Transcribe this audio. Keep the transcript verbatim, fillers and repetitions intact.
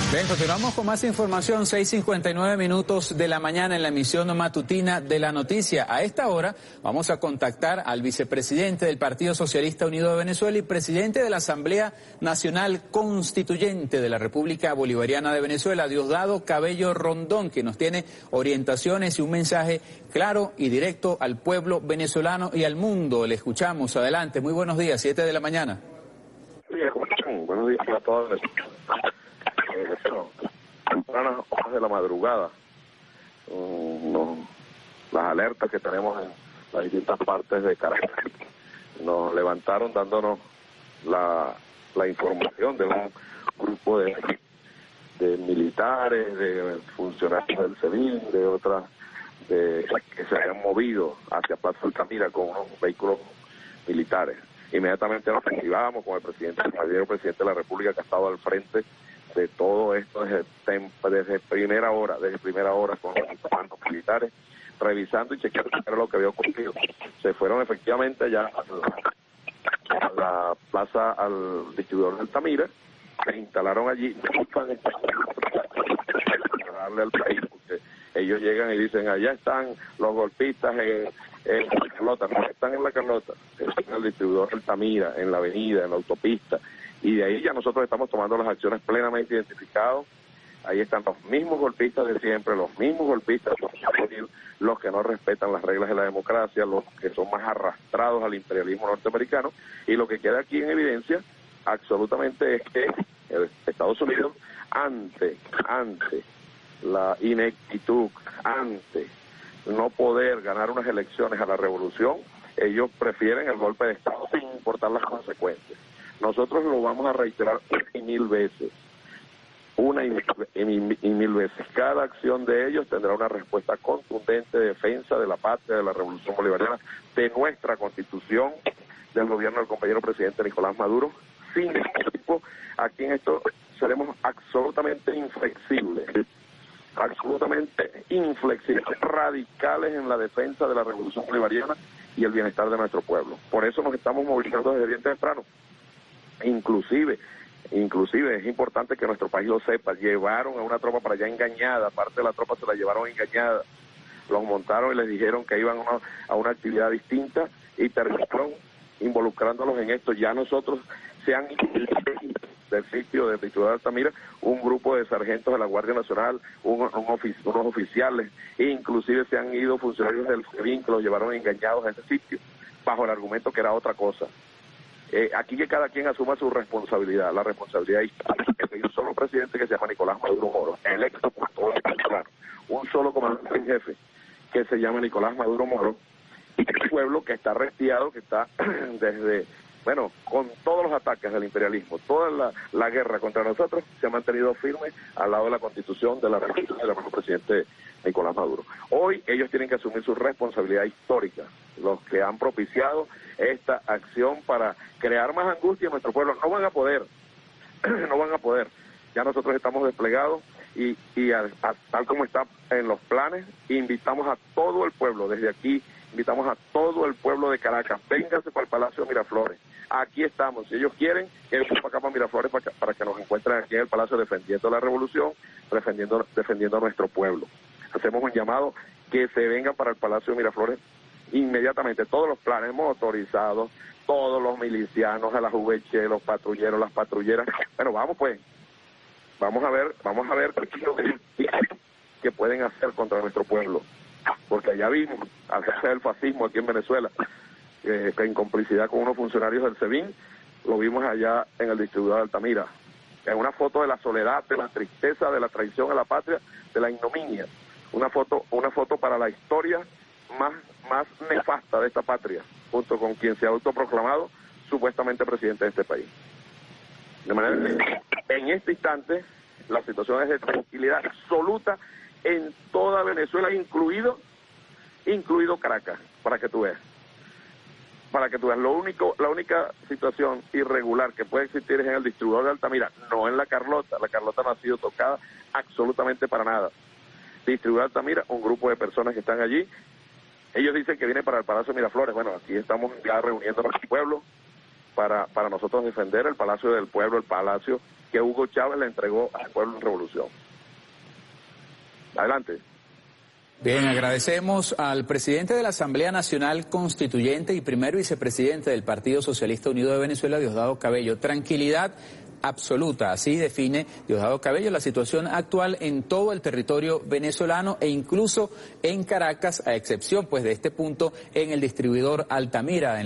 Bien, continuamos con más información, seis cincuenta y nueve minutos de la mañana en la emisión matutina de La Noticia. A esta hora vamos a contactar al vicepresidente del Partido Socialista Unido de Venezuela y presidente de la Asamblea Nacional Constituyente de la República Bolivariana de Venezuela, Diosdado Cabello Rondón, que nos tiene orientaciones y un mensaje claro y directo al pueblo venezolano y al mundo. Le escuchamos. Adelante, muy buenos días, siete de la mañana. Buenos días a todos. Tempranas horas de la madrugada, um, no, las alertas que tenemos en las distintas partes de Caracas nos levantaron dándonos la, la información de un grupo de, de militares, de funcionarios del SEBIN, de otras de, que se habían movido hacia Plaza Altamira con unos vehículos militares. Inmediatamente nos activábamos con el presidente, el presidente de la República, que ha estado al frente de todo esto desde, desde primera hora, desde primera hora con los comandos militares, revisando y chequeando lo que había ocurrido. Se fueron efectivamente ya a la, a la plaza, al distribuidor de Altamira, se instalaron allí, para darle al país, porque ellos llegan y dicen, allá están los golpistas en, en la Carlota, no están en la Carlota, están en el distribuidor de Altamira, en la avenida, en la autopista. Y de ahí ya nosotros estamos tomando las acciones plenamente identificados. Ahí están los mismos golpistas de siempre, los mismos golpistas, los que no respetan las reglas de la democracia, los que son más arrastrados al imperialismo norteamericano. Y lo que queda aquí en evidencia absolutamente es que Estados Unidos, ante, ante la ineptitud, ante no poder ganar unas elecciones a la revolución, ellos prefieren el golpe de Estado sin importar las consecuencias. Nosotros lo vamos a reiterar una y mil veces, una y mil, y mil, y mil veces. Cada acción de ellos tendrá una respuesta contundente de defensa de la patria, de la revolución bolivariana, de nuestra constitución, del gobierno del compañero presidente Nicolás Maduro. Sin tipo, aquí en esto seremos absolutamente inflexibles, absolutamente inflexibles, radicales en la defensa de la revolución bolivariana y el bienestar de nuestro pueblo. Por eso nos estamos movilizando desde bien temprano. Inclusive, inclusive es importante que nuestro país lo sepa, llevaron a una tropa para allá engañada, parte de la tropa se la llevaron engañada, los montaron y les dijeron que iban a una, a una actividad distinta y terminaron involucrándolos en esto. Ya nosotros se han del sitio de Distribuidor de Altamira un grupo de sargentos de la Guardia Nacional, un, un ofici unos oficiales, e inclusive se han ido funcionarios del SEBIN que los llevaron engañados a ese sitio, bajo el argumento que era otra cosa. Eh, aquí que cada quien asuma su responsabilidad, la responsabilidad histórica. Hay un solo presidente que se llama Nicolás Maduro Moro, electo por todos los venezolanos, un solo comandante en jefe que se llama Nicolás Maduro Moro, y el pueblo que está restiado, que está desde, bueno, con todos los ataques del imperialismo, toda la, la guerra contra nosotros, se ha mantenido firme al lado de la Constitución, de la República y del presidente Nicolás Maduro. Hoy ellos tienen que asumir su responsabilidad histórica, los que han propiciado esta acción para crear más angustia en nuestro pueblo. No van a poder, no van a poder. Ya nosotros estamos desplegados y, y a, a, tal como está en los planes, invitamos a todo el pueblo, desde aquí, invitamos a todo el pueblo de Caracas, vénganse para el Palacio de Miraflores. Aquí estamos, si ellos quieren, que vengan para acá para Miraflores para que, para que nos encuentren aquí en el Palacio defendiendo la revolución, defendiendo, defendiendo a nuestro pueblo. Hacemos un llamado que se vengan para el Palacio de Miraflores inmediatamente, todos los planes motorizados, todos los milicianos, a las U V H, los patrulleros, las patrulleras. Bueno, vamos pues, vamos a ver, vamos a ver qué pueden hacer contra nuestro pueblo, porque allá vimos al jefe del fascismo aquí en Venezuela, eh, que en complicidad con unos funcionarios del SEBIN, lo vimos allá en el distribuidor de Altamira, en una foto de la soledad, de la tristeza, de la traición a la patria, de la ignominia, una foto, una foto para la historia más, más nefasta de esta patria, junto con quien se ha autoproclamado supuestamente presidente de este país. De manera que en este instante la situación es de tranquilidad absoluta en toda Venezuela, incluido, incluido Caracas, para que tú veas. Para que tú veas, lo único, la única situación irregular que puede existir es en el distribuidor de Altamira, no en la Carlota. La Carlota no ha sido tocada absolutamente para nada. Distribuidor de Altamira, un grupo de personas que están allí. Ellos dicen que vienen para el Palacio de Miraflores. Bueno, aquí estamos ya reuniendo a nuestro pueblo para, para nosotros defender el Palacio del Pueblo, el Palacio que Hugo Chávez le entregó al pueblo en revolución. Adelante. Bien, agradecemos al presidente de la Asamblea Nacional Constituyente y primer vicepresidente del Partido Socialista Unido de Venezuela, Diosdado Cabello. Tranquilidad absoluta, así define Diosdado Cabello la situación actual en todo el territorio venezolano e incluso en Caracas, a excepción pues de este punto en el distribuidor Altamira. En